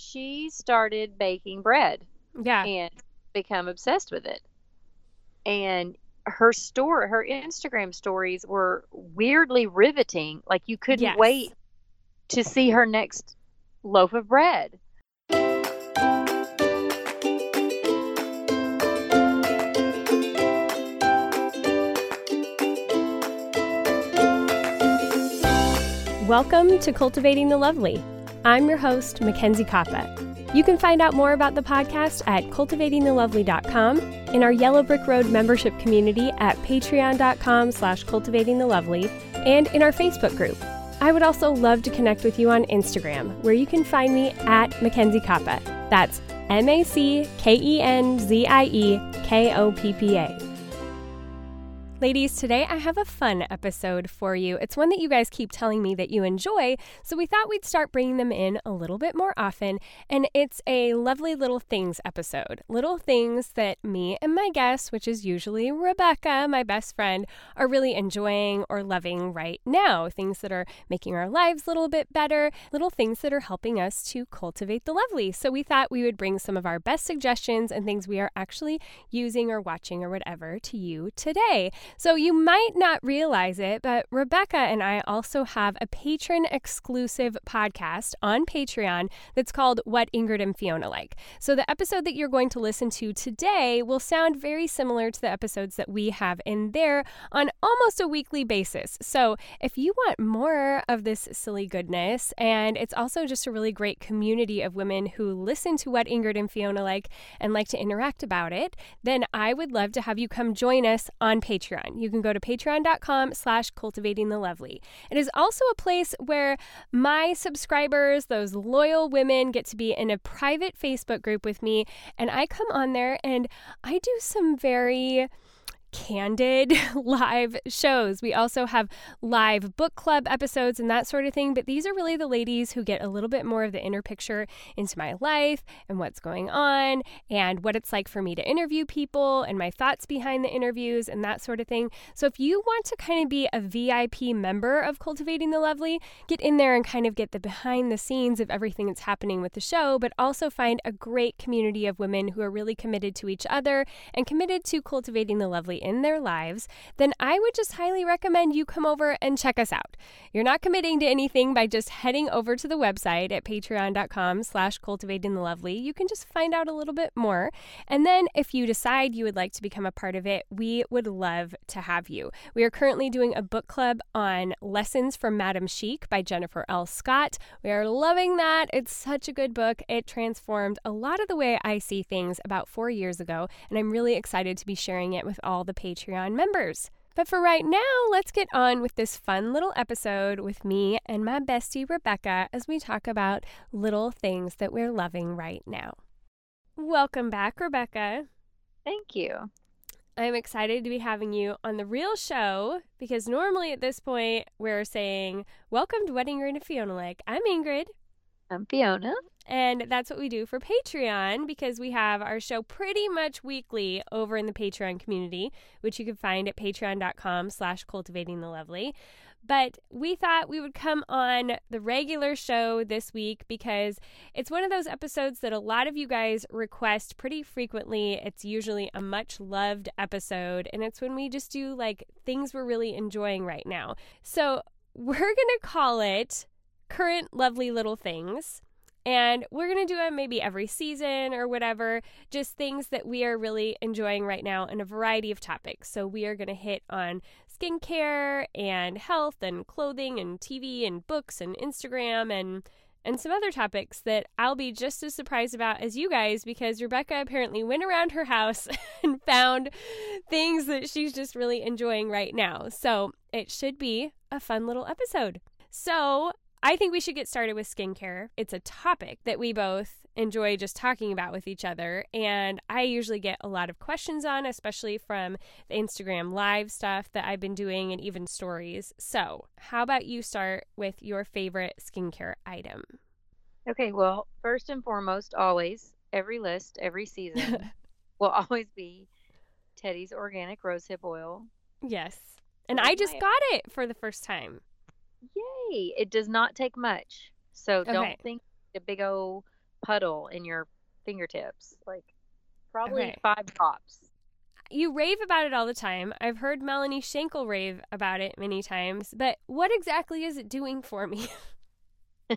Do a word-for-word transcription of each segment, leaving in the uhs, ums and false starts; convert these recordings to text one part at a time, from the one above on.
she started baking bread Yeah. and become obsessed with it. And her story, her Instagram stories were weirdly riveting. Like you couldn't Yes. wait to see her next loaf of bread. Welcome to Cultivating the Lovely. I'm your host, Mackenzie Koppa. You can find out more about the podcast at cultivating the lovely dot com, in our Yellow Brick Road membership community at patreon.com slash cultivatingthelovely, and in our Facebook group. I would also love to connect with you on Instagram, where you can find me at Mackenzie Koppa. That's M A C K E N Z I E K O P P A. Ladies, today I have a fun episode for you. It's one that you guys keep telling me that you enjoy, so we thought we'd start bringing them in a little bit more often, and it's a lovely little things episode. Little things that me and my guest, which is usually Rebecca, my best friend, are really enjoying or loving right now. Things that are making our lives a little bit better, little things that are helping us to cultivate the lovely. So we thought we would bring some of our best suggestions and things we are actually using or watching or whatever to you today. So you might not realize it, but Rebecca and I also have a patron-exclusive podcast on Patreon that's called What Ingrid and Fiona Like. So the episode that you're going to listen to today will sound very similar to the episodes that we have in there on almost a weekly basis. So if you want more of this silly goodness, and it's also just a really great community of women who listen to What Ingrid and Fiona Like and like to interact about it, then I would love to have you come join us on Patreon. You can go to patreon.com slash cultivating the lovely. It is also a place where my subscribers, those loyal women, get to be in a private Facebook group with me, and I come on there and I do some very candid live shows. We also have live book club episodes and that sort of thing, but these are really the ladies who get a little bit more of the inner picture into my life and what's going on and what it's like for me to interview people and my thoughts behind the interviews and that sort of thing. So if you want to kind of be a V I P member of Cultivating the Lovely, get in there and kind of get the behind the scenes of everything that's happening with the show, but also find a great community of women who are really committed to each other and committed to cultivating the lovely in their lives, then I would just highly recommend you come over and check us out. You're not committing to anything by just heading over to the website at patreon.com slash cultivating the lovely. You can just find out a little bit more. And then if you decide you would like to become a part of it, we would love to have you. We are currently doing a book club on Lessons from Madame Chic by Jennifer L. Scott. We are loving that. It's such a good book. It transformed a lot of the way I see things about four years ago, and I'm really excited to be sharing it with all the Patreon members. But for right now, let's get on with this fun little episode with me and my bestie Rebecca as we talk about little things that we're loving right now. Welcome back, Rebecca. Thank you. I'm excited to be having you on the real show because normally at this point we're saying, welcome to What Ingrid and Fiona Like. I'm Ingrid. I'm Fiona. And that's what we do for Patreon because we have our show pretty much weekly over in the Patreon community, which you can find at patreon.com slash cultivating the lovely. But we thought we would come on the regular show this week because it's one of those episodes that a lot of you guys request pretty frequently. It's usually a much loved episode, and it's when we just do like things we're really enjoying right now. So we're going to call it Current Lovely Little Things. And we're going to do it maybe every season or whatever, just things that we are really enjoying right now in a variety of topics. So we are going to hit on skincare and health and clothing and T V and books and Instagram and and some other topics that I'll be just as surprised about as you guys because Rebecca apparently went around her house and found things that she's just really enjoying right now. So it should be a fun little episode. So I think we should get started with skincare. It's a topic that we both enjoy just talking about with each other, and I usually get a lot of questions on, especially from the Instagram live stuff that I've been doing and even stories. So how about you start with your favorite skincare item? Okay, well, first and foremost, always, every list, every season will always be Teddy's Organic Rosehip Oil. Yes, and I just got it for the first time. Yay! It does not take much, so Okay. don't think a big old puddle in your fingertips. Like probably Okay. five drops. You rave about it all the time. I've heard Melanie Schenkel rave about it many times, but what exactly is it doing for me? So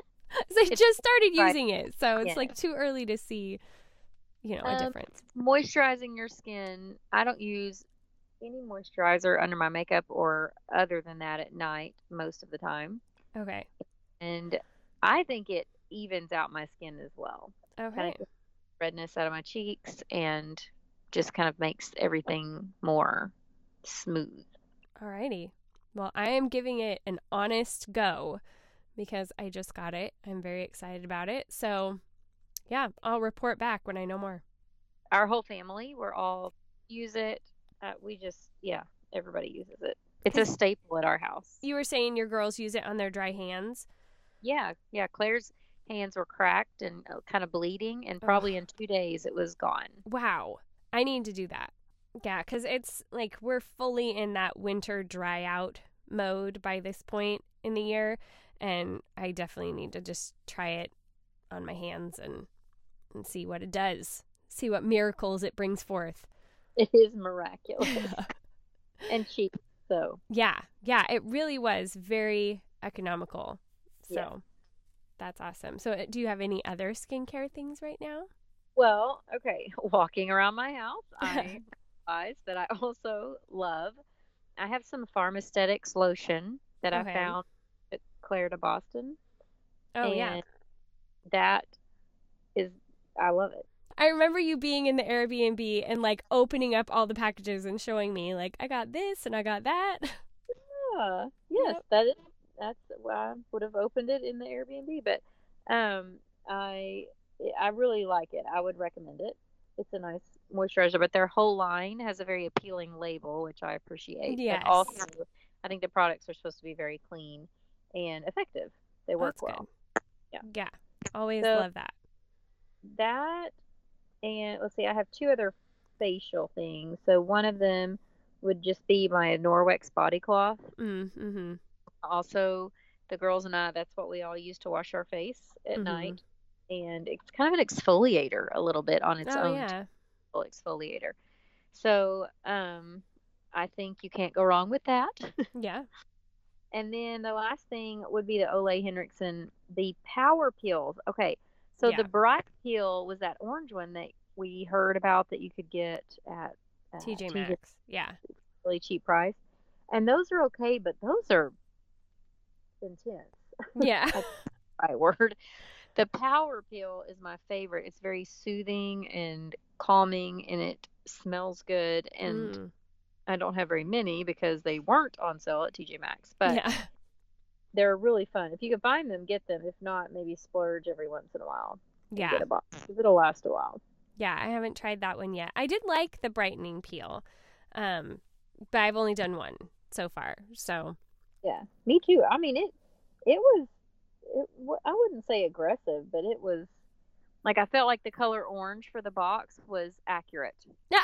I It's just started right. using it, so it's Yeah. like too early to see, you know, a Um, difference. moisturizing your skin. I don't use any moisturizer under my makeup or other than that at night most of the time. Okay. And I think it evens out my skin as well. Kind Okay. of gets redness out of my cheeks and just kind of makes everything more smooth. Alrighty. Well, I am giving it an honest go because I just got it. I'm very excited about it. So, yeah, I'll report back when I know more. Our whole family, we're all use it. Uh, we just, yeah, everybody uses it. It's a Is- staple at our house. You were saying your girls use it on their dry hands. Yeah, yeah. Claire's hands were cracked and uh, kind of bleeding, and probably in two days it was gone. Wow. I need to do that. Yeah, because it's like we're fully in that winter dry out mode by this point in the year. And I definitely need to just try it on my hands and, and see what it does. See what miracles it brings forth. It is miraculous and cheap. So Yeah, yeah, it really was very economical. So Yeah. that's awesome. So, uh, do you have any other skincare things right now? Well, okay. Walking around my house, I realized that I also love. I have some Pharmaesthetics lotion that Okay. I found at Claire de Boston, Oh, yeah. and that is, I love it. I remember you being in the Airbnb and like opening up all the packages and showing me like I got this and I got that. Yeah, yes, Yep. that is. That's why I would have opened it in the Airbnb, but um, I I really like it. I would recommend it. It's a nice moisturizer, but their whole line has a very appealing label, which I appreciate. Yes. But also, I think the products are supposed to be very clean and effective. They work That's well. good. Yeah. Yeah. Always So- love that. That, and let's see, I have two other facial things. So one of them would just be my Norwex body cloth. Mm, mm-hmm. Also, the girls and I, that's what we all use to wash our face at Mhm. night. And it's kind of an exfoliator a little bit on its Oh, own yeah. exfoliator. So, um, I think you can't go wrong with that. Yeah. And then the last thing would be the Ole Henriksen, the power peels. Okay, so Yeah. the bright peel was that orange one that we heard about that you could get at uh, T J Maxx. Yeah. really cheap price. And those are okay, but those are intense. Yeah. Right word. The power peel is my favorite. It's very soothing and calming, and it smells good. And Mm. I don't have very many because they weren't on sale at T J Maxx, but Yeah. they're really fun. If you can find them, get them. If not, maybe splurge every once in a while. and Yeah. Get a box because it'll last a while. Yeah. I haven't tried that one yet. I did like the brightening peel, um, but I've only done one so far. So, Yeah, me too. I mean, it it was it, wa- I wouldn't say aggressive, but it was like I felt like the color orange for the box was accurate.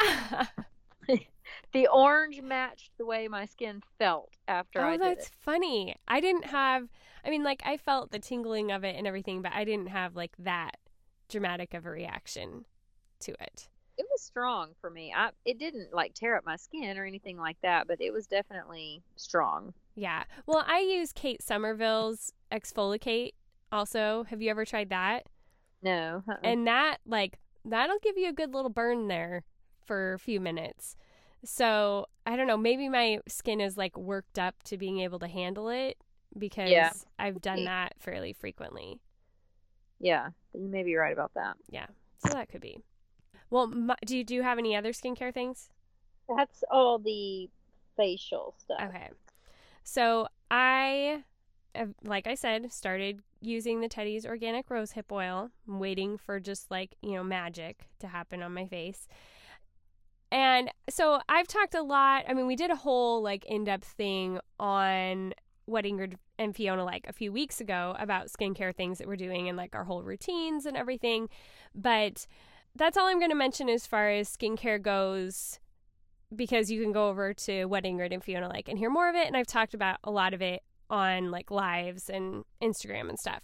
The orange matched the way my skin felt after I Oh, did that's it. funny. I didn't have, I mean, like, I felt the tingling of it and everything, but I didn't have, like, that dramatic of a reaction to it. It was strong for me. I it didn't like tear up my skin or anything like that, but it was definitely strong. Yeah. Well, I use Kate Somerville's Exfoliate also. Have you ever tried that? No, uh-uh. And that, like, that'll give you a good little burn there for a few minutes. So, I don't know, maybe my skin is, like, worked up to being able to handle it because Yeah. I've done that fairly frequently. yeah, you may be right about that. Yeah. So that could be. Well, my, do you do you have any other skincare things? That's all the facial stuff. Okay. So I, have, like I said, started using the Teddy's Organic Rosehip Oil. I'm waiting for just like, you know, magic to happen on my face. And so I've talked a lot. I mean, we did a whole like in-depth thing on what Ingrid and Fiona like a few weeks ago about skincare things that we're doing and like our whole routines and everything. But that's all I'm going to mention as far as skincare goes, because you can go over to What Ingrid and Fiona Like and hear more of it. And I've talked about a lot of it on like lives and Instagram and stuff.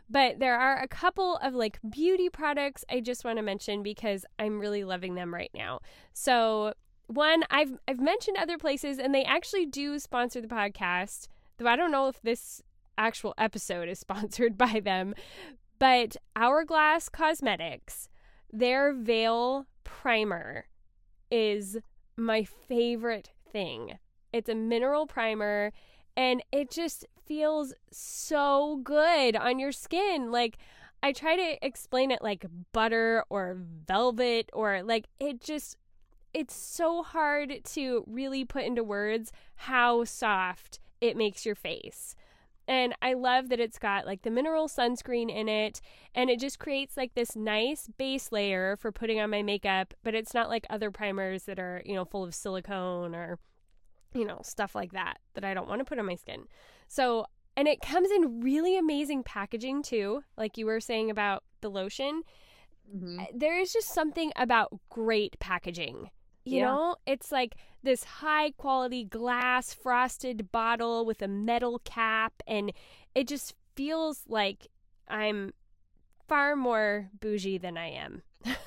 But there are a couple of like beauty products I just want to mention because I'm really loving them right now. So one, I've I've mentioned other places, and they actually do sponsor the podcast, though I don't know if this actual episode is sponsored by them. But Hourglass Cosmetics, their Veil Primer is my favorite thing. It's a mineral primer, and it just feels so good on your skin. Like, I try to explain it like butter or velvet, or like it just, it's so hard to really put into words how soft it makes your face. And I love that it's got like the mineral sunscreen in it, and it just creates like this nice base layer for putting on my makeup, but it's not like other primers that are, you know, full of silicone or, you know, stuff like that that I don't want to put on my skin. So, and it comes in really amazing packaging too, like you were saying about the lotion. Mm-hmm. There is just something about great packaging. You yeah. know, it's like this high quality glass frosted bottle with a metal cap, and it just feels like I'm far more bougie than I am.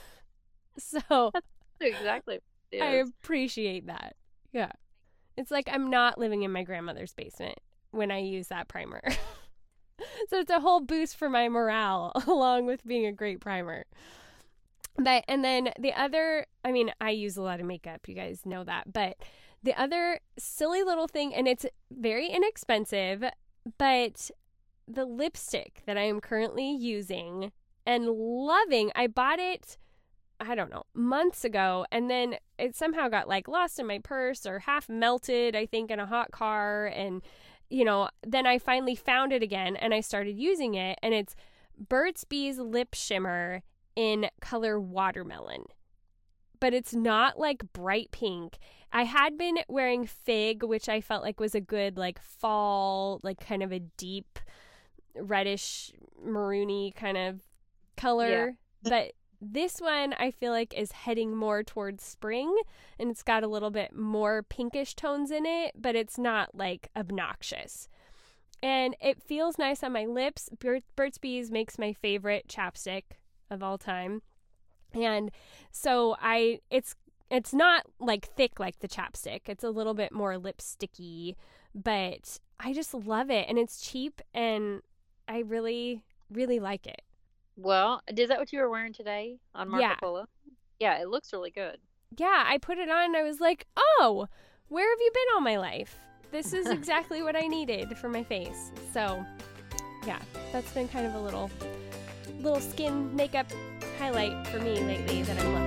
So that's exactly what it is. I appreciate that. Yeah. It's like I'm not living in my grandmother's basement when I use that primer. So it's a whole boost for my morale along with being a great primer. But, and then the other, I mean, I use a lot of makeup, you guys know that, but the other silly little thing, and it's very inexpensive, but the lipstick that I am currently using and loving, I bought it, I don't know, months ago, and then it somehow got like lost in my purse or half melted, I think, in a hot car, and, you know, then I finally found it again, and I started using it, and it's Burt's Bees Lip Shimmer in color watermelon, but it's not like bright pink. I had been wearing Fig, which I felt like was a good like fall, like kind of a deep reddish maroony kind of color. Yeah. But this one I feel like is heading more towards spring, and it's got a little bit more pinkish tones in it, but it's not like obnoxious. And it feels nice on my lips. Burt's Bees makes my favorite chapstick of all time. And so I it's it's not like thick like the chapstick. It's a little bit more lipsticky, but I just love it, and it's cheap, and I really really like it. Well, is that what you were wearing today on Marco yeah. Polo? Yeah, it looks really good. Yeah, I put it on and I was like, "Oh, where have you been all my life? This is exactly what I needed for my face." So, yeah, that's been kind of a little little skin makeup highlight for me lately that I'm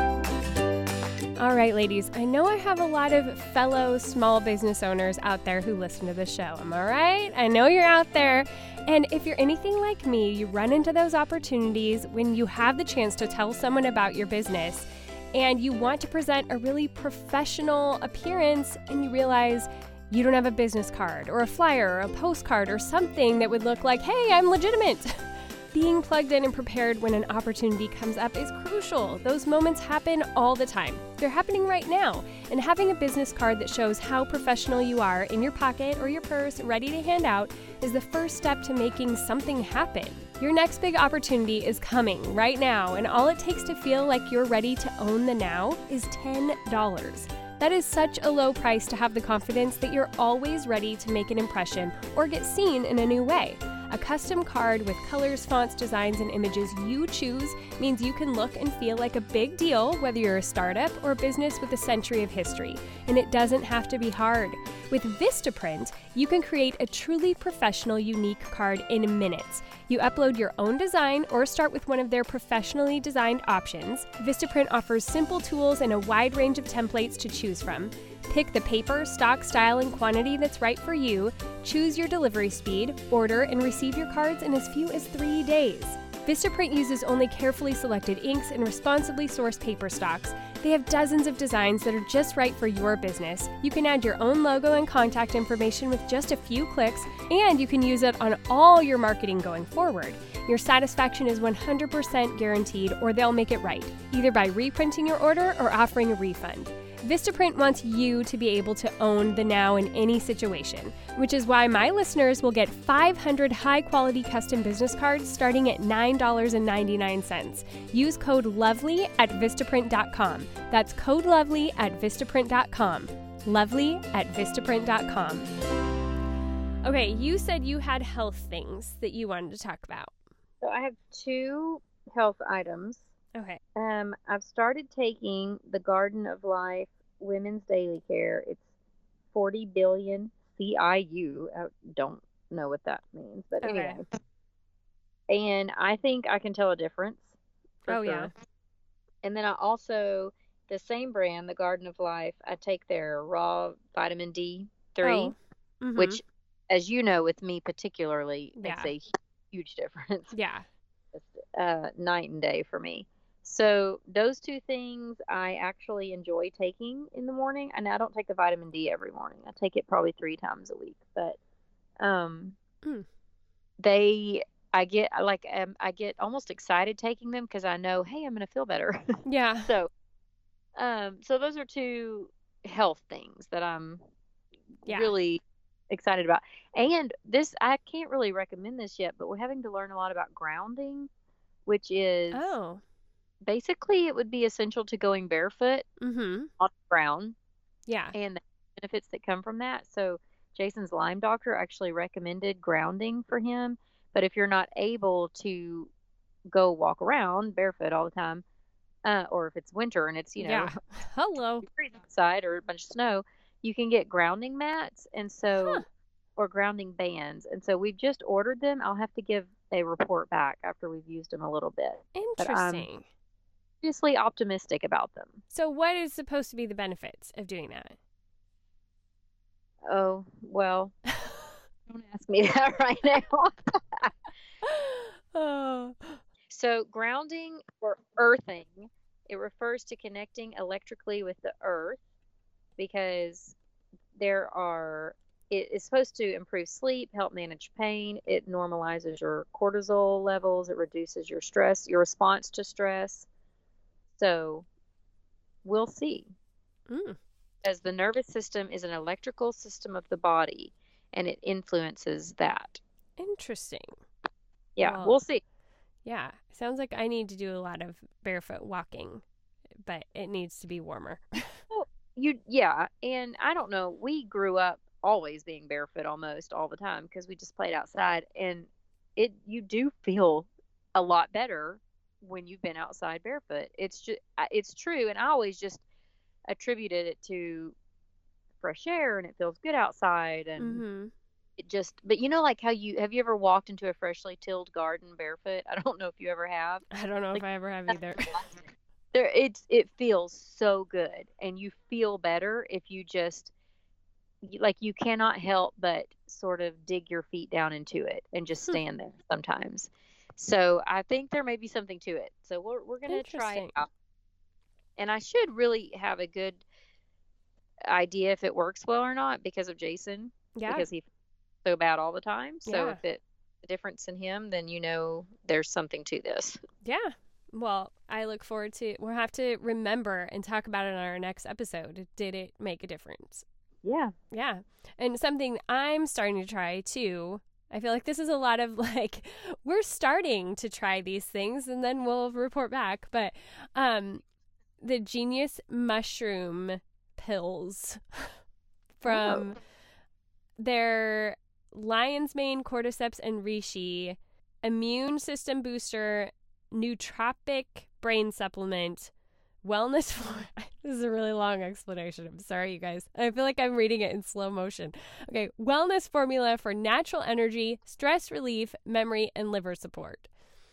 loving. All right, ladies, I know I have a lot of fellow small business owners out there who listen to the show. Am I right? I know you're out there. And if you're anything like me, you run into those opportunities when you have the chance to tell someone about your business and you want to present a really professional appearance, and you realize you don't have a business card or a flyer or a postcard or something that would look like, hey, I'm legitimate. Being plugged in and prepared when an opportunity comes up is crucial. Those moments happen all the time. They're happening right now. And having a business card that shows how professional you are in your pocket or your purse, ready to hand out, is the first step to making something happen. Your next big opportunity is coming right now, and all it takes to feel like you're ready to own the now is ten dollars. That is such a low price to have the confidence that you're always ready to make an impression or get seen in a new way. A custom card with colors, fonts, designs, and images you choose means you can look and feel like a big deal, whether you're a startup or a business with a century of history. And it doesn't have to be hard. With Vistaprint, you can create a truly professional, unique card in minutes. You upload your own design or start with one of their professionally designed options. Vistaprint offers simple tools and a wide range of templates to choose from. Pick the paper, stock, style, and quantity that's right for you. Choose your delivery speed, order, and receive your cards in as few as three days. Vistaprint uses only carefully selected inks and responsibly sourced paper stocks. They have dozens of designs that are just right for your business. You can add your own logo and contact information with just a few clicks, and you can use it on all your marketing going forward. Your satisfaction is one hundred percent guaranteed, or they'll make it right, either by reprinting your order or offering a refund. Vistaprint wants you to be able to own the now in any situation, which is why my listeners will get five hundred high-quality custom business cards starting at nine dollars and ninety-nine cents. Use code LOVELY at Vistaprint dot com. That's code LOVELY at Vistaprint dot com. Lovely at Vistaprint dot com. Okay, you said you had health things that you wanted to talk about. So I have two health items. Okay. Um, I've started taking the Garden of Life Women's Daily Care. It's forty billion C I U. I don't know what that means, but Okay. anyway. And I think I can tell a difference. For Oh, sure. yeah. And then I also, the same brand, the Garden of Life, I take their raw vitamin D three, Oh. Mhm. which, as you know, with me particularly, makes Yeah. a huge difference. Yeah. It's uh, night and day for me. So those two things I actually enjoy taking in the morning. And I don't take the vitamin D every morning. I take it probably three times a week. But um, Mm. they, I get like um, I get almost excited taking them because I know, hey, I'm going to feel better. Yeah. so, um, so those are two health things that I'm Yeah. really excited about. And this, I can't really recommend this yet, but we're having to learn a lot about grounding, which is Oh. basically it would be essential to going barefoot Mm-hmm. on the ground Yeah. and the benefits that come from that. So Jason's Lyme doctor actually recommended grounding for him. But if you're not able to go walk around barefoot all the time, uh, or if it's winter and it's, you know, Yeah. Hello. freezing outside or a bunch of snow, you can get grounding mats and so Huh. or grounding bands. And so we've just ordered them. I'll have to give a report back after we've used them a little bit. But I'm Interesting. seriously optimistic about them. So what is supposed to be the benefits of doing that? Oh, well, don't ask me that right now. Oh. So grounding or earthing, it refers to connecting electrically with the earth because there are, it is supposed to improve sleep, help manage pain. It normalizes your cortisol levels. It reduces your stress, your response to stress. So we'll see. Mm. As the nervous system is an electrical system of the body and it influences that. Interesting. Yeah, Well, we'll see. Yeah. Sounds like I need to do a lot of barefoot walking, but it needs to be warmer. Well, you, yeah. And I don't know, we grew up always being barefoot almost all the time because we just played outside and it, you do feel a lot better when you've been outside barefoot. It's just, it's true. And I always just attributed it to fresh air and it feels good outside and Mm-hmm. it just, but you know, like how you, have you ever walked into a freshly tilled garden barefoot? I don't know if you ever have. I don't know Like, if I ever have either. there, it's, it feels so good and you feel better if you just, you- like you cannot help but sort of dig your feet down into it and just Hmm. stand there sometimes. So I think there may be something to it. So we're, we're going to try it Interesting. out. And I should really have a good idea if it works well or not because of Jason, Yeah. because he's so bad all the time. So Yeah. if it the difference in him, then you know there's something to this. Yeah. Well, I look forward to, we'll have to remember and talk about it on our next episode. Did it make a difference? Yeah. Yeah. And something I'm starting to try too. I feel like this is a lot of like, we're starting to try these things and then we'll report back. But um, the Genius Mushroom pills from Oh. their Lion's Mane, Cordyceps, and Reishi immune system booster, nootropic brain supplement, wellness for this is a really long explanation. I'm sorry, you guys. I feel like I'm reading it in slow motion. Okay, wellness formula for natural energy, stress relief, memory, and liver support.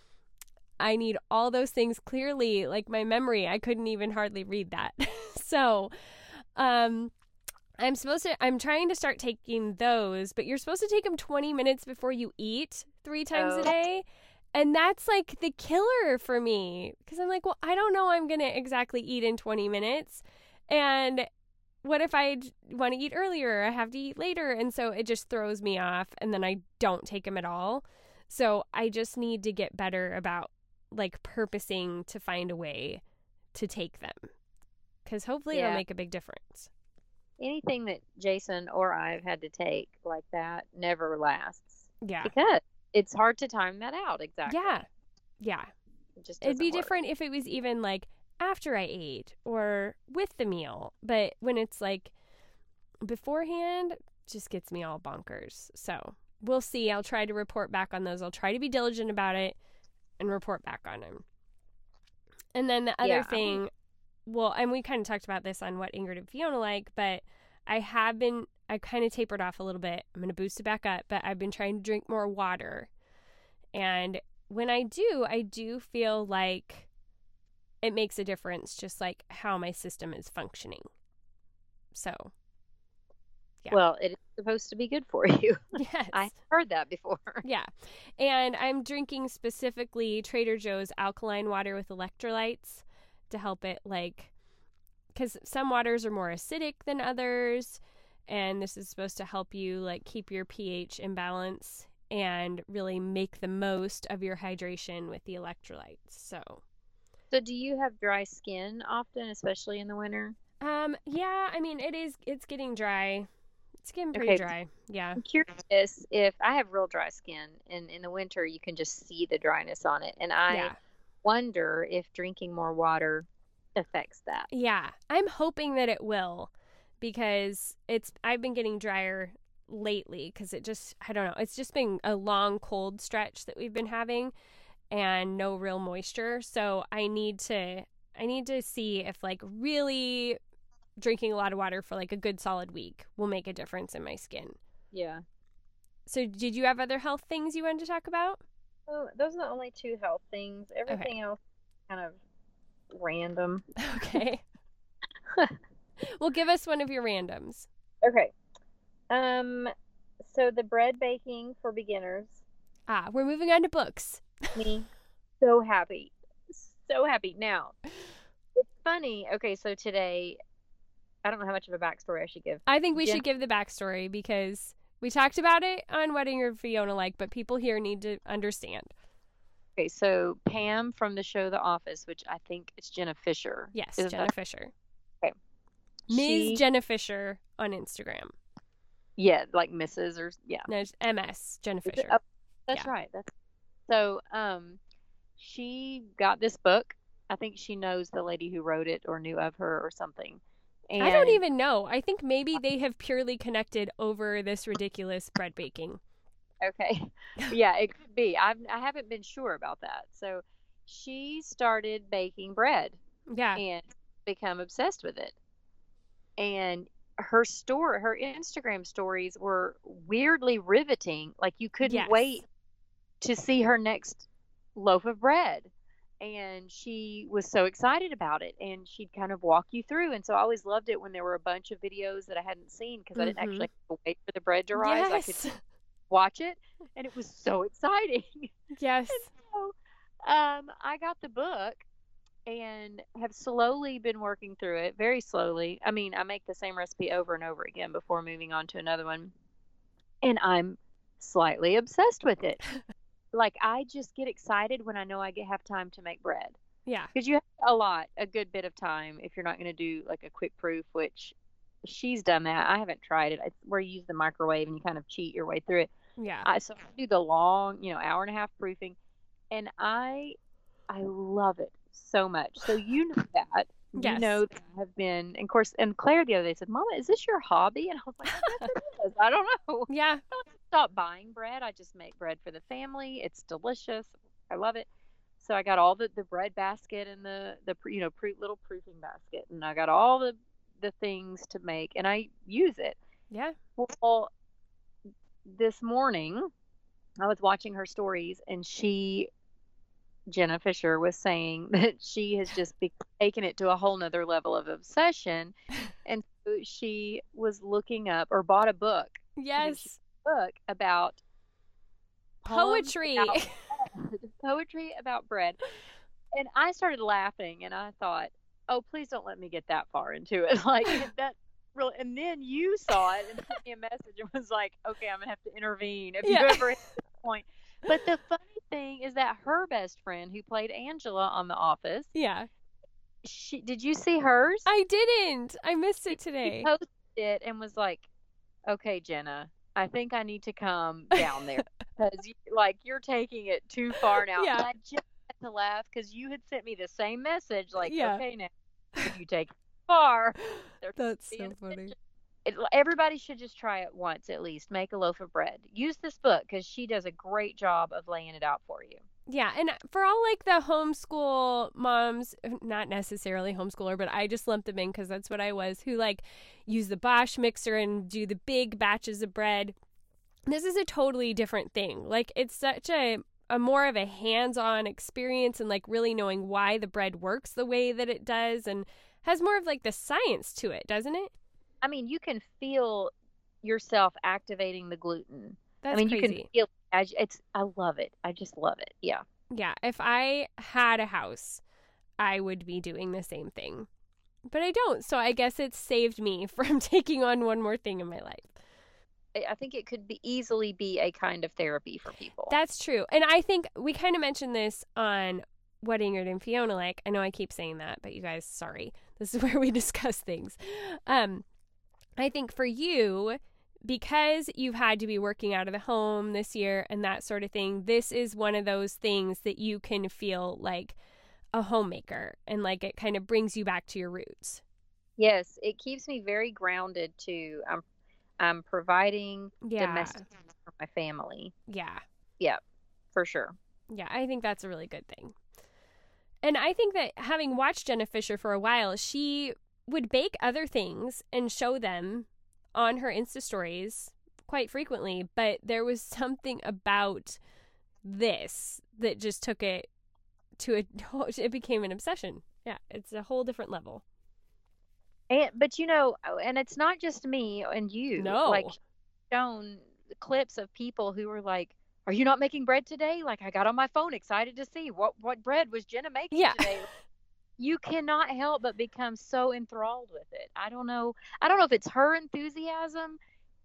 I need all those things clearly, like my memory. I couldn't even hardly read that. so, um, I'm supposed to, I'm trying to start taking those, but you're supposed to take them twenty minutes before you eat three times Oh. a day. And that's like the killer for me because I'm like, well, I don't know I'm going to exactly eat in twenty minutes. And what if I want to eat earlier? I have to eat later. And so it just throws me off and then I don't take them at all. So I just need to get better about like purposing to find a way to take them because hopefully Yeah. it'll make a big difference. Anything that Jason or I've had to take like that never lasts. Yeah. Because it's hard to time that out exactly. Yeah. Yeah. It just It'd be doesn't work. different if it was even like after I ate or with the meal. But when it's like beforehand, it just gets me all bonkers. So we'll see. I'll try to report back on those. I'll try to be diligent about it and report back on them. And then the other Yeah. thing, well, and we kind of talked about this on what Ingrid and Fiona like, but I have been, I kind of tapered off a little bit. I'm going to boost it back up, but I've been trying to drink more water. And when I do, I do feel like it makes a difference, just like how my system is functioning. So, yeah. Well, it is supposed to be good for you. Yes. I heard that before. Yeah. And I'm drinking specifically Trader Joe's alkaline water with electrolytes to help it, like, because some waters are more acidic than others. And this is supposed to help you, like, keep your pH in balance and really make the most of your hydration with the electrolytes. So, So do you have dry skin often, especially in the winter? um, yeah, I mean, it is, it's getting dry. It's getting pretty Okay. dry. Yeah. I'm curious if I have real dry skin, and in the winter you can just see the dryness on it. And I Yeah. wonder if drinking more water affects that. Yeah. I'm hoping that it will, because it's, I've been getting drier lately because it just, I don't know, it's just been a long cold stretch that we've been having and no real moisture. So I need to, I need to see if like really drinking a lot of water for like a good solid week will make a difference in my skin. Yeah. So did you have other health things you wanted to talk about? Well, those are the only two health things. Everything else is kind of random. Okay. Well, give us one of your randoms. Okay. Um, so the bread baking for beginners. Ah, we're moving on to books. Me so happy. So happy. Now, it's funny. Okay, so today, I don't know how much of a backstory I should give. I think we Jen- should give the backstory because we talked about it on What Ingrid Fiona Like, but people here need to understand. Okay, so Pam from the show The Office, which I think it's Jenna Fisher. Yes, Is Jenna that- Fisher. Okay. Miz She- Jenna Fisher on Instagram. Yeah, like Missus or yeah. No, it's M S Jenna Is it? Fisher. Oh, that's Yeah. right. That's so. Um, she got this book. I think she knows the lady who wrote it or knew of her or something. And I don't even know. I think maybe they have purely connected over this ridiculous bread baking. Okay. Yeah, it could be. I've I haven't been sure about that. So she started baking bread Yeah. and become obsessed with it. And her story, her Instagram stories were weirdly riveting. Like you couldn't Yes. wait to see her next loaf of bread. And she was so excited about it, and she'd kind of walk you through. And so I always loved it when there were a bunch of videos that I hadn't seen because I didn't Mhm. actually have to wait for the bread to rise. I could Yes. watch it, and it was so exciting. Yes. So um, I got the book and have slowly been working through it, very slowly. I mean, I make the same recipe over and over again before moving on to another one. And I'm slightly obsessed with it. Like, I just get excited when I know I get have time to make bread. Yeah. Because you have a lot, a good bit of time if you're not going to do like a quick proof, which she's done that. I haven't tried it. It's where you use the microwave and you kind of cheat your way through it. Yeah. I so I do the long, you know, hour and a half proofing, and I I love it so much. So you know that. Yes. You know that I have been, and of course, and Claire the other day said, "Mama, is this your hobby?" And I was like, "I guess it is. I don't know." Yeah. I don't stop buying bread. I just make bread for the family. It's delicious. I love it. So I got all the, the bread basket and the the you know proof, little proofing basket, and I got all the the things to make, and I use it. Yeah. Well, this morning I was watching her stories, and she, Jenna Fisher, was saying that she has just be, taken it to a whole nother level of obsession. And so she was looking up or bought a book, Yes. book about poems Poetry. about poetry about bread. And I started laughing, and I thought, oh, please don't let me get that far into it. Like that really. And then you saw it and sent me a message and was like, okay, I'm gonna have to intervene if Yeah. you ever hit this point. But the funny thing is that her best friend, who played Angela on The Office, Yeah. she did you see hers? I didn't. I missed it today. She posted it and was like, okay, Jenna, I think I need to come down there because you, like you're taking it too far now. Yeah. And I just had to laugh because you had sent me the same message. Like, Yeah. okay, now if you take it far, That's so funny. It, everybody should just try it once at least. Make a loaf of bread. Use this book because she does a great job of laying it out for you. Yeah, and for all like the homeschool moms, not necessarily homeschooler, but I just lump them in because that's what I was, who like use the Bosch mixer and do the big batches of bread. This is a totally different thing. Like it's such a, a more of a hands-on experience and like really knowing why the bread works the way that it does and has more of like the science to it, doesn't it? I mean, you can feel yourself activating the gluten. That's I mean, crazy. you can feel it's. I love it. I just love it. Yeah. Yeah. If I had a house, I would be doing the same thing, but I don't. So I guess it's saved me from taking on one more thing in my life. I think it could be easily be a kind of therapy for people. That's true, and I think we kind of mentioned this on What Ingrid and Fiona Like. I know I keep saying that, but you guys, sorry. This is where we discuss things. Um, I think for you, because you've had to be working out of the home this year and that sort of thing, this is one of those things that you can feel like a homemaker and like it kind of brings you back to your roots. Yes, it keeps me very grounded too. I'm I'm providing yeah. domestic for my family. Yeah. Yeah, for sure. Yeah, I think that's a really good thing. And I think that having watched Jenna Fischer for a while, she would bake other things and show them on her Insta stories quite frequently, but there was something about this that just took it to a, it became an obsession. Yeah, it's a whole different level. And but you know, and it's not just me and you. No. Like shown clips of people who were like, "Are you not making bread today?" Like I got on my phone excited to see what what bread was Jenna making yeah. today. You cannot help but become so enthralled with it. I don't know. I don't know if it's her enthusiasm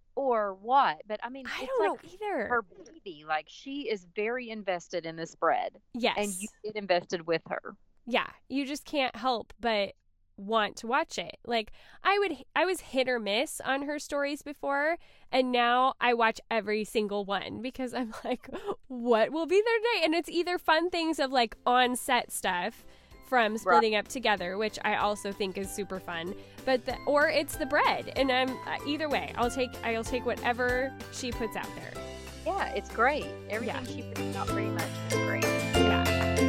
or what, but I mean, I it's don't like know either. Her baby, like she is very invested in this bread. Yes. And you get invested with her. Yeah. You just can't help but want to watch it. Like I would, I was hit or miss on her stories before, and now I watch every single one because I'm like, what will be their day? And it's either fun things of like on set stuff from splitting right. up together, which I also think is super fun, but the, or it's the bread, and I'm uh, either way I'll take I'll take whatever she puts out there. Yeah, it's great. Everything yeah. she puts out pretty much is great. Yeah.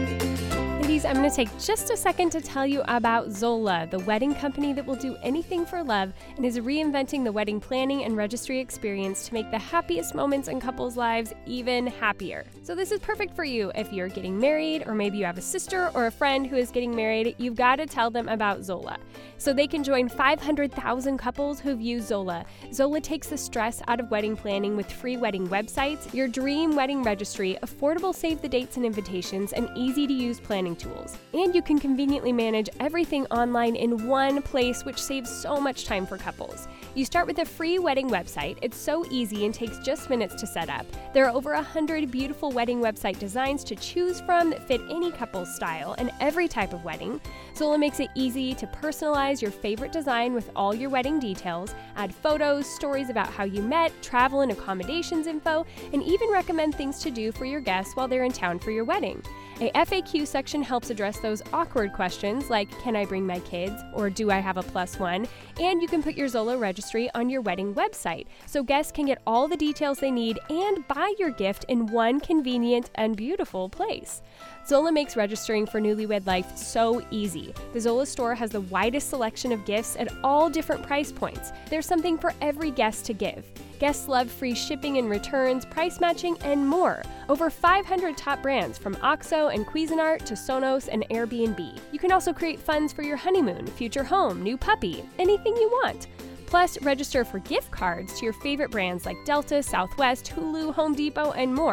Ladies, I'm going to take just a second to tell you about Zola, the wedding company that will do anything for love and is reinventing the wedding planning and registry experience to make the happiest moments in couples' lives even happier. So this is perfect for you if you're getting married, or maybe you have a sister or a friend who is getting married. You've got to tell them about Zola so they can join five hundred thousand couples who've used Zola. Zola takes the stress out of wedding planning with free wedding websites, your dream wedding registry, affordable save the dates and invitations, and easy to use planning tools. And you can conveniently manage everything online in one place, which saves so much time for couples. You start with a free wedding website. It's so easy and takes just minutes to set up. There are over one hundred beautiful wedding website designs to choose from that fit any couple's style and every type of wedding. Zola makes it easy to personalize your favorite design with all your wedding details, add photos, stories about how you met, travel and accommodations info, and even recommend things to do for your guests while they're in town for your wedding. A F A Q section helps address those awkward questions like, can I bring my kids, or do I have a plus one? And you can put your Zola registry on your wedding website, so guests can get all the details they need and buy your gift in one convenient and beautiful place. Zola makes registering for newlywed life so easy. The Zola store has the widest selection of gifts at all different price points. There's something for every guest to give. Guests love free shipping and returns, price matching, and more. Over five hundred top brands from OXO and Cuisinart to Sonos and Airbnb. You can also create funds for your honeymoon, future home, new puppy, anything you want. Plus, register for gift cards to your favorite brands like Delta, Southwest, Hulu, Home Depot, and more.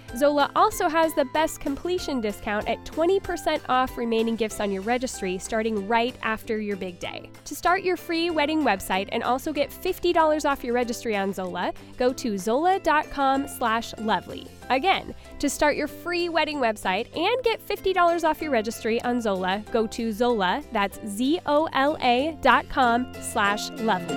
Zola also has the best completion discount at twenty percent off remaining gifts on your registry starting right after your big day. To start your free wedding website and also get fifty dollars off your registry on Zola, go to zola.com slash lovely. Again, to start your free wedding website and get fifty dollars off your registry on Zola, go to Zola, that's Z-O-L-A dot com slash lovely.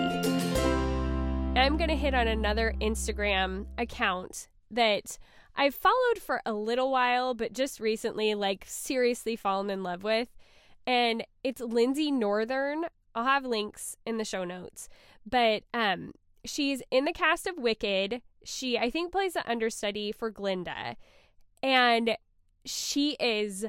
I'm going to hit on another Instagram account that I've followed for a little while, but just recently, like, seriously fallen in love with. And it's Lindsay Northern. I'll have links in the show notes. But um, she's in the cast of Wicked. She, I think, plays the understudy for Glinda. And she is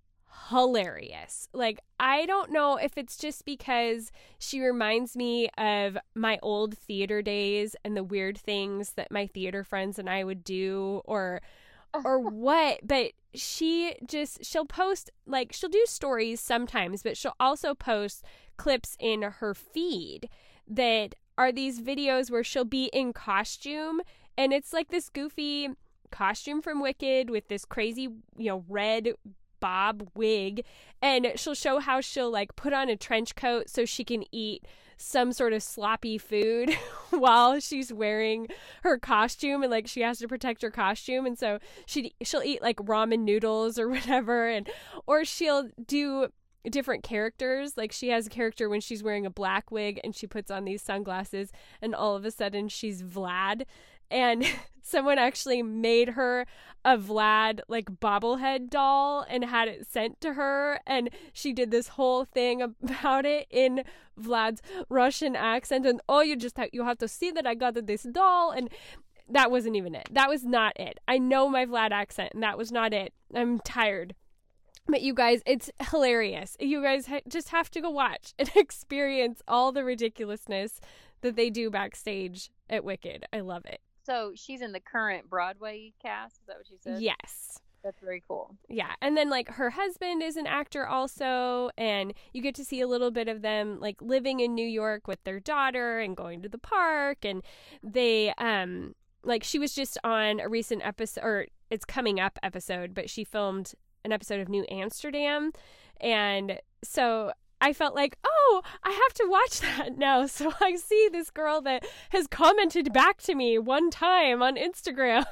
hilarious. Like, I don't know if it's just because she reminds me of my old theater days and the weird things that my theater friends and I would do, or or what, but she just, she'll post, like, she'll do stories sometimes, but she'll also post clips in her feed that are these videos where she'll be in costume, and it's like this goofy costume from Wicked with this crazy, you know, red bob wig, and she'll show how she'll like put on a trench coat so she can eat some sort of sloppy food while she's wearing her costume, and like she has to protect her costume, and so she she'll eat like ramen noodles or whatever, and or she'll do different characters. Like she has a character when she's wearing a black wig and she puts on these sunglasses and all of a sudden she's Vlad, and someone actually made her a Vlad like bobblehead doll and had it sent to her, and she did this whole thing about it in Vlad's Russian accent, and oh, you just have, you have to see that I got this doll, and that wasn't even it. That was not it. I know my Vlad accent, and that was not it. I'm tired. But you guys, it's hilarious. You guys ha- just have to go watch and experience all the ridiculousness that they do backstage at Wicked. I love it. So she's in the current Broadway cast? Is that what you said? Yes. That's very cool. Yeah. And then like her husband is an actor also, and you get to see a little bit of them like living in New York with their daughter and going to the park. And they, um, like she was just on a recent episode, or it's coming up episode, but she filmed an episode of New Amsterdam. And so I felt like, oh, I have to watch that now. So I see this girl that has commented back to me one time on Instagram.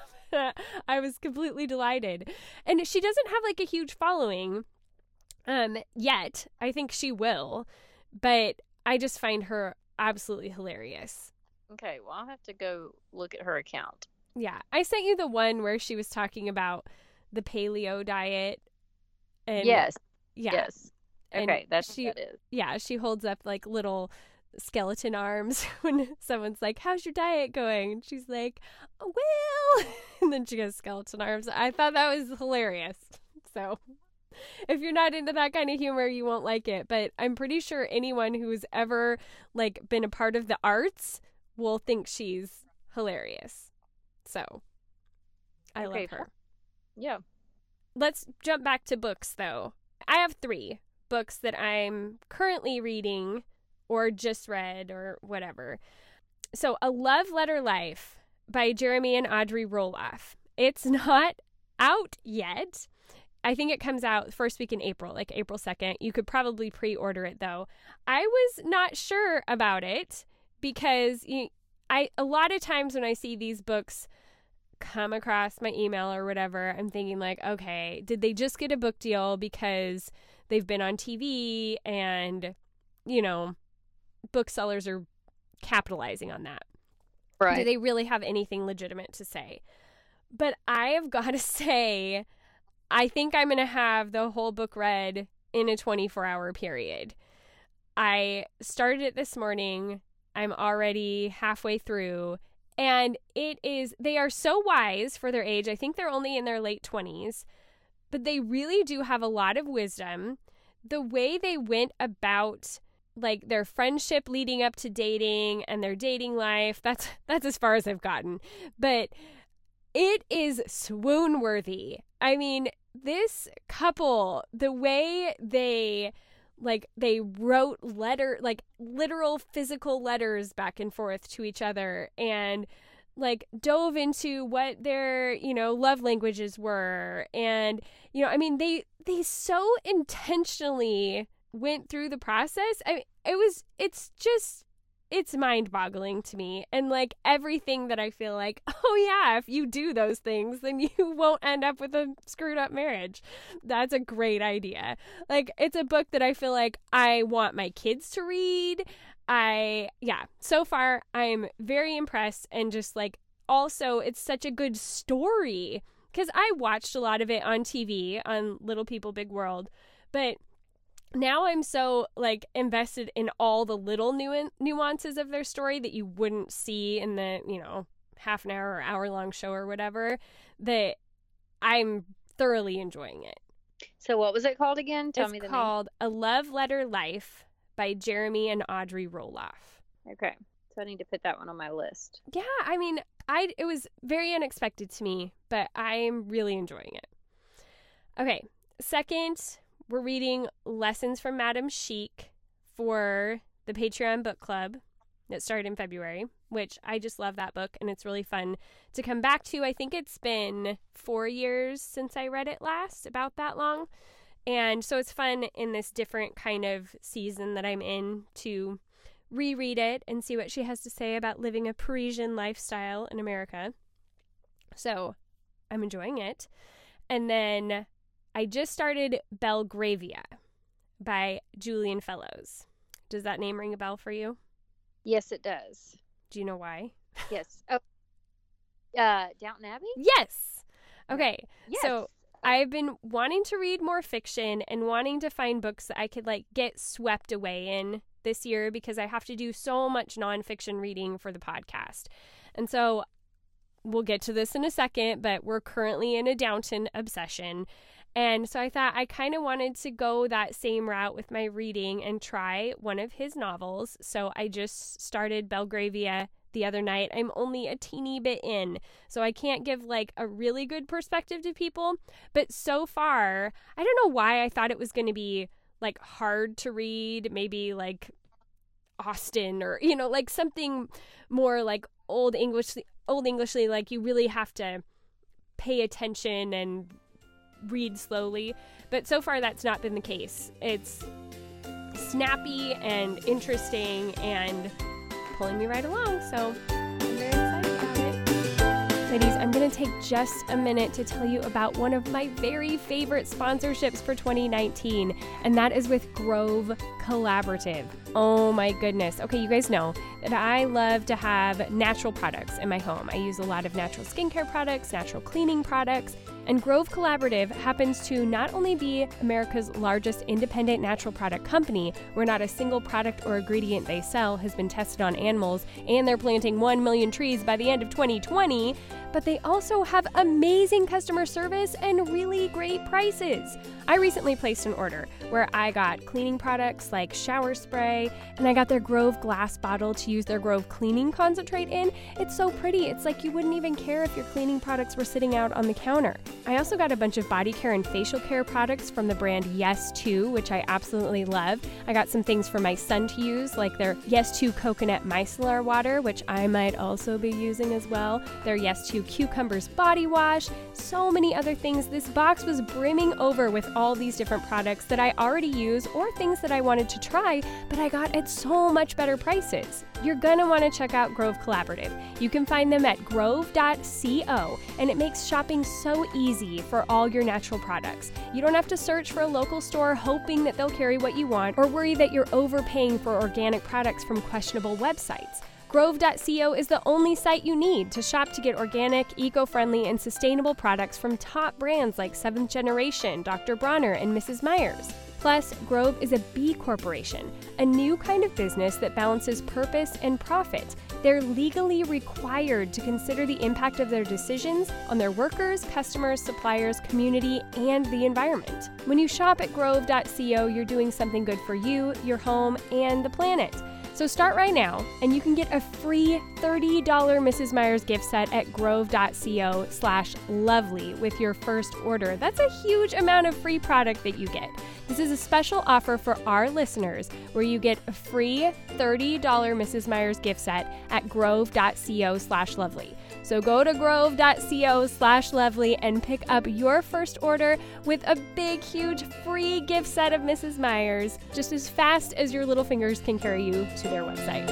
I was completely delighted. And she doesn't have like a huge following um, yet. I think she will. But I just find her absolutely hilarious. Okay, well, I'll have to go look at her account. Yeah. I sent you the one where she was talking about the paleo diet. And yes. Yeah. Yes. Okay, that's she, what that is. Yeah, she holds up like little skeleton arms when someone's like, how's your diet going? And she's like, oh, well, and then she goes skeleton arms. I thought that was hilarious. So if you're not into that kind of humor, you won't like it. But I'm pretty sure anyone who's ever like been a part of the arts will think she's hilarious. So I okay, love her. Yeah. Let's jump back to books, though. I have three books that I'm currently reading or just read or whatever. So, A Love Letter Life by Jeremy and Audrey Roloff. It's not out yet. I think it comes out first week in April, like April second. You could probably pre-order it, though. I was not sure about it because you, I a lot of times when I see these books come across my email or whatever, I'm thinking like, okay, did they just get a book deal because they've been on T V and, you know, booksellers are capitalizing on that? Right. Do they really have anything legitimate to say? But I have got to say, I think I'm going to have the whole book read in a twenty-four hour period. I started it this morning. I'm already halfway through. And it is, they are so wise for their age. I think they're only in their late twenties, but they really do have a lot of wisdom. The way they went about like their friendship leading up to dating and their dating life, that's that's as far as I've gotten. But it is swoon worthy. I mean, this couple, the way they like they wrote letter like literal physical letters back and forth to each other, and like dove into what their, you know, love languages were. And, you know, I mean, they, they so intentionally went through the process. I mean, it was, it's just, it's mind-boggling to me. And like everything that I feel like, oh yeah, if you do those things, then you won't end up with a screwed up marriage. That's a great idea. Like, it's a book that I feel like I want my kids to read. I, yeah, so far I'm very impressed, and just like, also it's such a good story, because I watched a lot of it on T V on Little People Big World, but now I'm so like invested in all the little nu- nuances of their story that you wouldn't see in the, you know, half an hour or hour long show or whatever, that I'm thoroughly enjoying it. So what was it called again? Tell it's me the called name. A Love Letter Life by Jeremy and Audrey Roloff. Okay. So I need to put that one on my list. Yeah, I mean, I it was very unexpected to me, but I'm really enjoying it. Okay, second, we're reading Lessons from Madame Chic for the Patreon book club that started in February, which I just love that book, and it's really fun to come back to. I think it's been four years since I read it last, about that long. And so it's fun in this different kind of season that I'm in to reread it and see what she has to say about living a Parisian lifestyle in America. So I'm enjoying it. And then I just started Belgravia by Julian Fellowes. Does that name ring a bell for you? Yes, it does. Do you know why? Yes. Oh, uh, Downton Abbey? Yes. Okay. Yes. So I've been wanting to read more fiction and wanting to find books that I could like get swept away in this year, because I have to do so much nonfiction reading for the podcast. And so we'll get to this in a second, but we're currently in a Downton obsession. And so I thought I kind of wanted to go that same route with my reading and try one of his novels. So I just started Belgravia the other night. I'm only a teeny bit in, so I can't give like a really good perspective to people. But so far, I don't know why I thought it was going to be like hard to read, maybe like Austen, or, you know, like something more like old English, old Englishly, like you really have to pay attention and read slowly. But so far that's not been the case. It's snappy and interesting and pulling me right along, so I'm very excited about it. Ladies, I'm going to take just a minute to tell you about one of my very favorite sponsorships for twenty nineteen, and that is with Grove Collaborative. Oh my goodness. Okay, you guys know that I love to have natural products in my home. I use a lot of natural skincare products, natural cleaning products, and Grove Collaborative happens to not only be America's largest independent natural product company, where not a single product or ingredient they sell has been tested on animals, and they're planting one million trees by the end of twenty twenty, but they also have amazing customer service and really great prices. I recently placed an order where I got cleaning products like shower spray, and I got their Grove glass bottle to use their Grove cleaning concentrate in. It's so pretty. It's like you wouldn't even care if your cleaning products were sitting out on the counter. I also got a bunch of body care and facial care products from the brand Yes two, which I absolutely love. I got some things for my son to use, like their Yes two coconut micellar water, which I might also be using as well, their Yes two cucumbers body wash, so many other things. This box was brimming over with all these different products that I already use or things that I wanted to try, but I got at so much better prices. You're gonna want to check out Grove Collaborative. You can find them at grove dot co, and it makes shopping so easy for all your natural products. You don't have to search for a local store hoping that they'll carry what you want, or worry that you're overpaying for organic products from questionable websites. grove dot co is the only site you need to shop to get organic, eco-friendly, and sustainable products from top brands like Seventh Generation, Doctor Bronner, and Missus Meyer's. Plus, Grove is a B Corporation, a new kind of business that balances purpose and profit. They're legally required to consider the impact of their decisions on their workers, customers, suppliers, community, and the environment. When you shop at grove dot co, you're doing something good for you, your home, and the planet. So start right now, and you can get a free thirty dollars Missus Meyer's gift set at grove dot co slash lovely with your first order. That's a huge amount of free product that you get. This is a special offer for our listeners where you get a free thirty dollars Missus Meyer's gift set at grove.co slash lovely. So go to grove.co slash lovely and pick up your first order with a big, huge free gift set of Missus Meyer's just as fast as your little fingers can carry you to their website.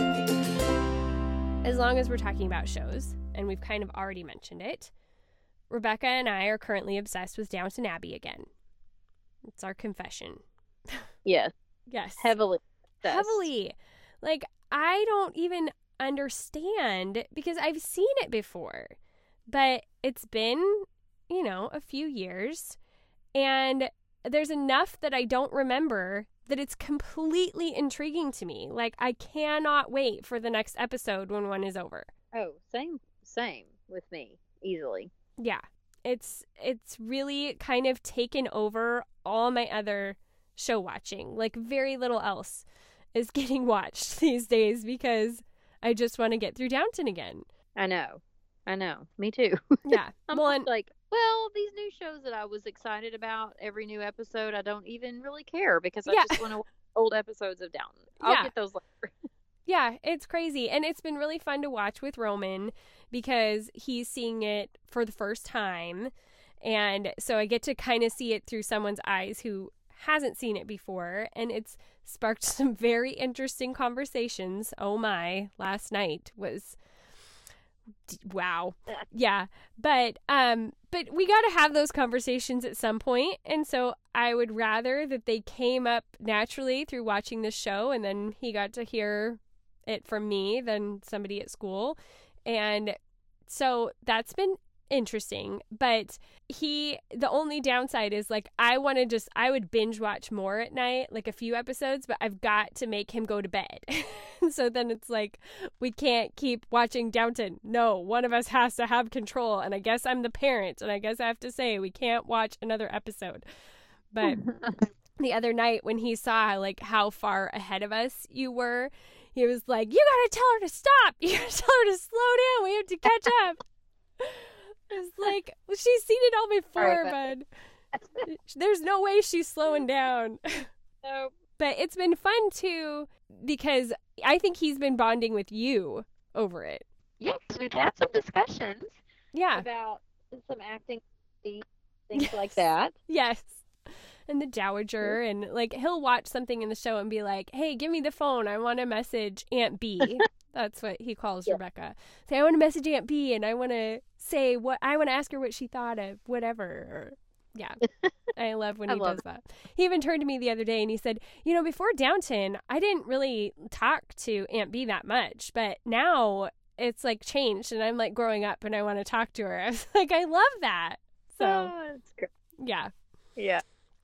As long as we're talking about shows, and we've kind of already mentioned it, Rebecca and I are currently obsessed with Downton Abbey again. It's our confession. Yes. Yes. Heavily. Obsessed. Heavily. Like, I don't even understand because I've seen it before, but it's been, you know, a few years, and there's enough that I don't remember that it's completely intriguing to me. Like, I cannot wait for the next episode when one is over. Oh, same, same with me, easily. Yeah. It's it's really kind of taken over all my other show watching. Like, very little else is getting watched these days because I just want to get through Downton again. I know. I know. Me too. Yeah. I'm well, and, like, well, these new shows that I was excited about, every new episode, I don't even really care because I yeah. just want to watch old episodes of Downton. I'll yeah. get those later. Yeah, it's crazy. And it's been really fun to watch with Roman because he's seeing it for the first time. And so I get to kind of see it through someone's eyes who hasn't seen it before. And it's sparked some very interesting conversations. Oh my, last night was wow. Yeah. But um but we got to have those conversations at some point. And so I would rather that they came up naturally through watching the show and then he got to hear it from me than somebody at school. And so that's been interesting. But he, the only downside is like, I want to just, I would binge watch more at night, like a few episodes, but I've got to make him go to bed. So then it's like, we can't keep watching Downton. No, one of us has to have control. And I guess I'm the parent. And I guess I have to say, we can't watch another episode. But the other night when he saw like how far ahead of us you were, he was like, you gotta tell her to stop. You gotta tell her to slow down. We have to catch up. It's like, well, she's seen it all before, bud. There's no way she's slowing down. No. But it's been fun, too, because I think he's been bonding with you over it. Yes, we've had some discussions. Yeah. About some acting, things yes. like that. Yes. And the Dowager, and like he'll watch something in the show and be like, hey, give me the phone. I want to message Aunt B. That's what he calls yeah. Rebecca. Say, I want to message Aunt B and I want to say what, I want to ask her what she thought of whatever. Yeah. I love when I he love does it. That. He even turned to me the other day and he said, you know, before Downton, I didn't really talk to Aunt B that much, but now it's like changed and I'm like growing up and I want to talk to her. I was like, I love that. So, oh, that's great. Yeah. Yeah.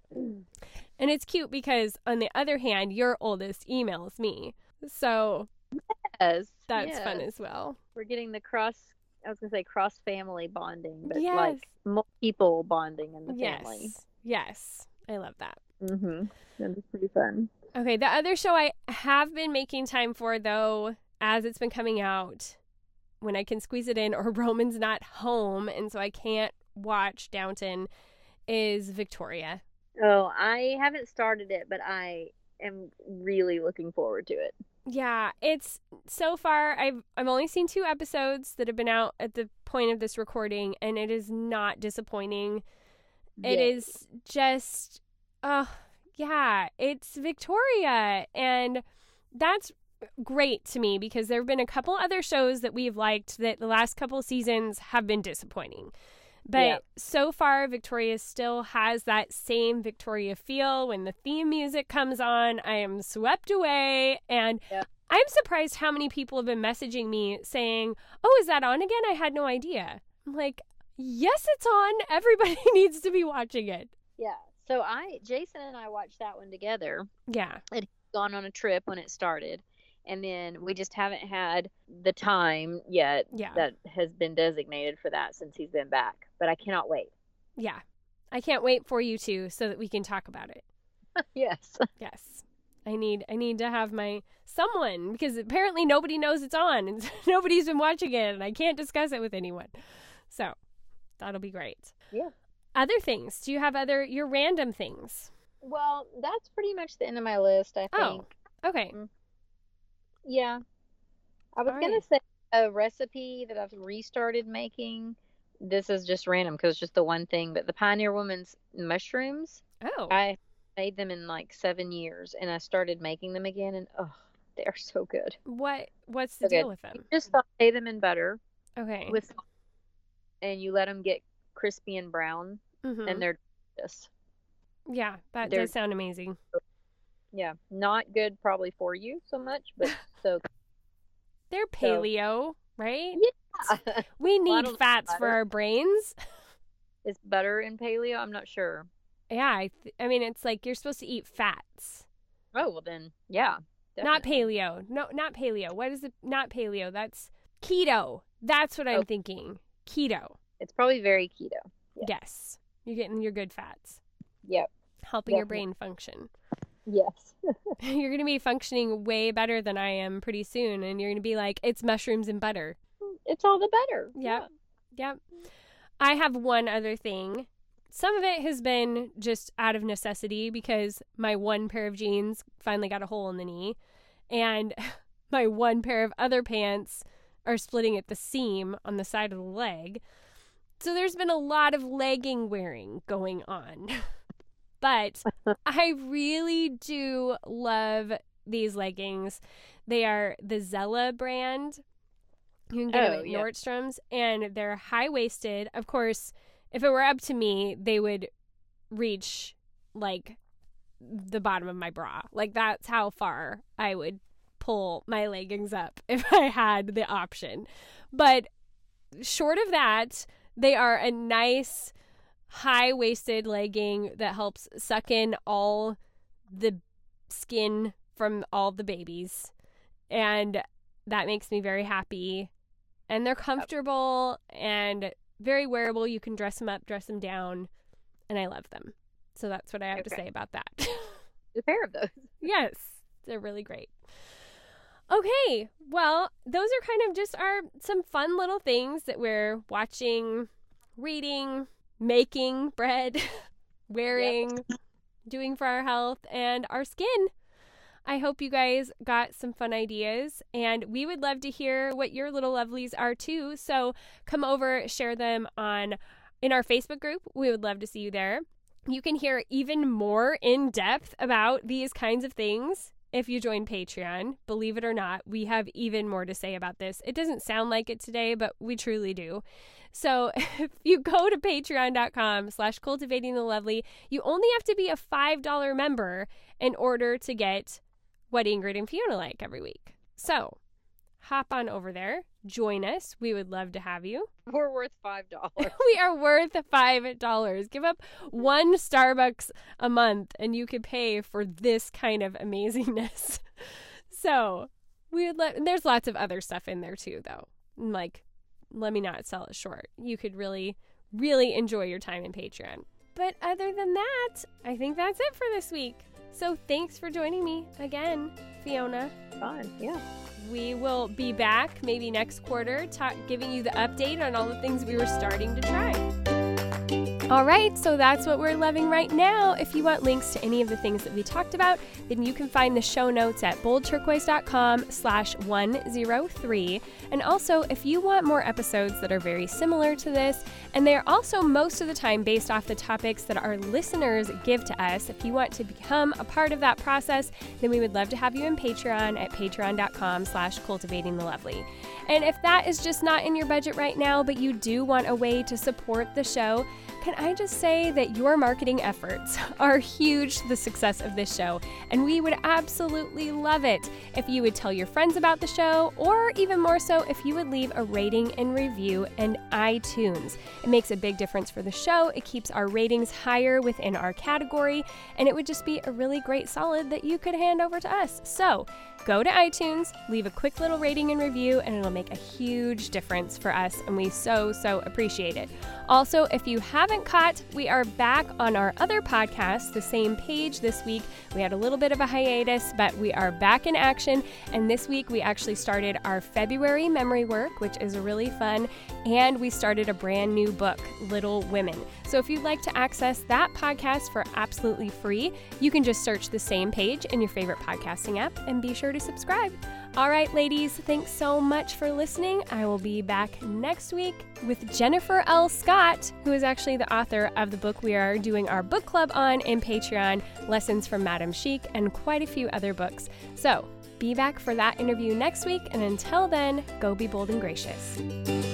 And it's cute because, on the other hand, your oldest emails me. So yes, that's yes. fun as well. We're getting the cross, I was going to say cross-family bonding, but yes. like multiple people bonding in the yes. family. Yes. I love that. Mm-hmm. That was pretty fun. Okay, the other show I have been making time for, though, as it's been coming out, when I can squeeze it in, or Roman's not home, and so I can't watch Downton, is Victoria. Oh, I haven't started it, but I am really looking forward to it. Yeah, it's so far I've I've only seen two episodes that have been out at the point of this recording, and it is not disappointing. Yay. It is just oh, yeah, it's Victoria, and that's great to me because there've been a couple other shows that we've liked that the last couple seasons have been disappointing. But yeah. so far, Victoria still has that same Victoria feel. When the theme music comes on, I am swept away. And yeah. I'm surprised how many people have been messaging me saying, oh, is that on again? I had no idea. I'm like, yes, it's on. Everybody needs to be watching it. Yeah. So I, Jason and I watched that one together. Yeah. Had gone on a trip when it started. And then we just haven't had the time yet yeah. that has been designated for that since he's been back. But I cannot wait. Yeah. I can't wait for you two so that we can talk about it. Yes. Yes. I need I need to have my someone because apparently nobody knows it's on and nobody's been watching it and I can't discuss it with anyone. So that'll be great. Yeah. Other things. Do you have other your random things? Well, that's pretty much the end of my list, I Oh, think. okay. Mm, Yeah. I was All gonna right. say a recipe that I've restarted making. This is just random because it's just the one thing, but the Pioneer Woman's mushrooms, Oh, I made them in like seven years and I started making them again and oh, they are so good. what what's the So deal good. with You them? just saute them in butter Okay. with and you let them get crispy and brown and Mhm. they're delicious. Yeah, that does They're sound amazing. yeah, not good probably for you so much, but so They're so paleo, right? yeah. We Well, I need don't know fats for butter. our brains. Is butter in paleo? I'm not sure. Yeah, I, th- I mean, it's like you're supposed to eat fats, Oh, well then, yeah, not definitely. paleo. No, not paleo. What is it? Not paleo. That's keto. That's what Oh, I'm thinking. Keto. it's probably very keto. Yes. Yes. You're getting your good fats, Yep, helping your definitely. brain function. Yes. You're going to be functioning way better than I am pretty soon. And you're going to be like, it's mushrooms and butter. It's all the better. Yep. Yeah. Yep. I have one other thing. Some of it has been just out of necessity because my one pair of jeans finally got a hole in the knee, and my one pair of other pants are splitting at the seam on the side of the leg. So there's been a lot of legging wearing going on. But I really do love these leggings. They are the Zella brand. You can get them Oh, at yeah. Nordstrom's, and they're high waisted. Of course, if it were up to me, they would reach like the bottom of my bra. Like that's how far I would pull my leggings up if I had the option. But short of that, they are a nice high waisted legging that helps suck in all the skin from all the babies. And that makes me very happy. And they're comfortable and very wearable. You can dress them up, dress them down, and I love them. So that's what I have to Okay. say about that. A pair of those. Yes, they're really great. Okay, well, those are kind of just our some fun little things that we're watching, reading, making bread, wearing, yep. doing for our health and our skin. I hope you guys got some fun ideas, and we would love to hear what your little lovelies are too. So come over, share them on in our Facebook group. We would love to see you there. You can hear even more in depth about these kinds of things if you join Patreon. Believe it or not, we have even more to say about this. It doesn't sound like it today, but we truly do. So if you go to patreon.com slash cultivating the lovely, you only have to be a five dollars member in order to get what Ingrid and Fiona like every week. So hop on over there. Join us. We would love to have you. We're worth five dollars. We are worth five dollars. Give up one Starbucks a month and you could pay for this kind of amazingness. So we would let, there's lots of other stuff in there too, though. Like, let me not sell it short. You could really, really enjoy your time in Patreon. But other than that, I think that's it for this week. So thanks for joining me again, Fiona. Fun, yeah. We will be back maybe next quarter, ta- giving you the update on all the things we were starting to try. All right, so that's what we're loving right now. If you want links to any of the things that we talked about, then you can find the show notes at boldturquoise.com slash 103. And also, if you want more episodes that are very similar to this, and they're also most of the time based off the topics that our listeners give to us, if you want to become a part of that process, then we would love to have you in Patreon at patreon.com slash cultivating the lovely. And if that is just not in your budget right now, but you do want a way to support the show, can I just say that your marketing efforts are huge to the success of this show, and we would absolutely love it if you would tell your friends about the show, or even more so, if you would leave a rating and review in iTunes. It makes a big difference for the show. It keeps our ratings higher within our category, and it would just be a really great solid that you could hand over to us. So go to iTunes, leave a quick little rating and review, and it'll make a huge difference for us, and we so, so appreciate it. Also, if you haven't haven't caught, we are back on our other podcast, The Same Page, this week. We had a little bit of a hiatus, but we are back in action. And this week we actually started our February memory work, which is really fun. And we started a brand new book, Little Women. So if you'd like to access that podcast for absolutely free, you can just search The Same Page in your favorite podcasting app and be sure to subscribe. All right, ladies, thanks so much for listening. I will be back next week with Jennifer L. Scott, who is actually the author of the book we are doing our book club on in Patreon, Lessons from Madame Chic, and quite a few other books. So be back for that interview next week, and until then, go be bold and gracious.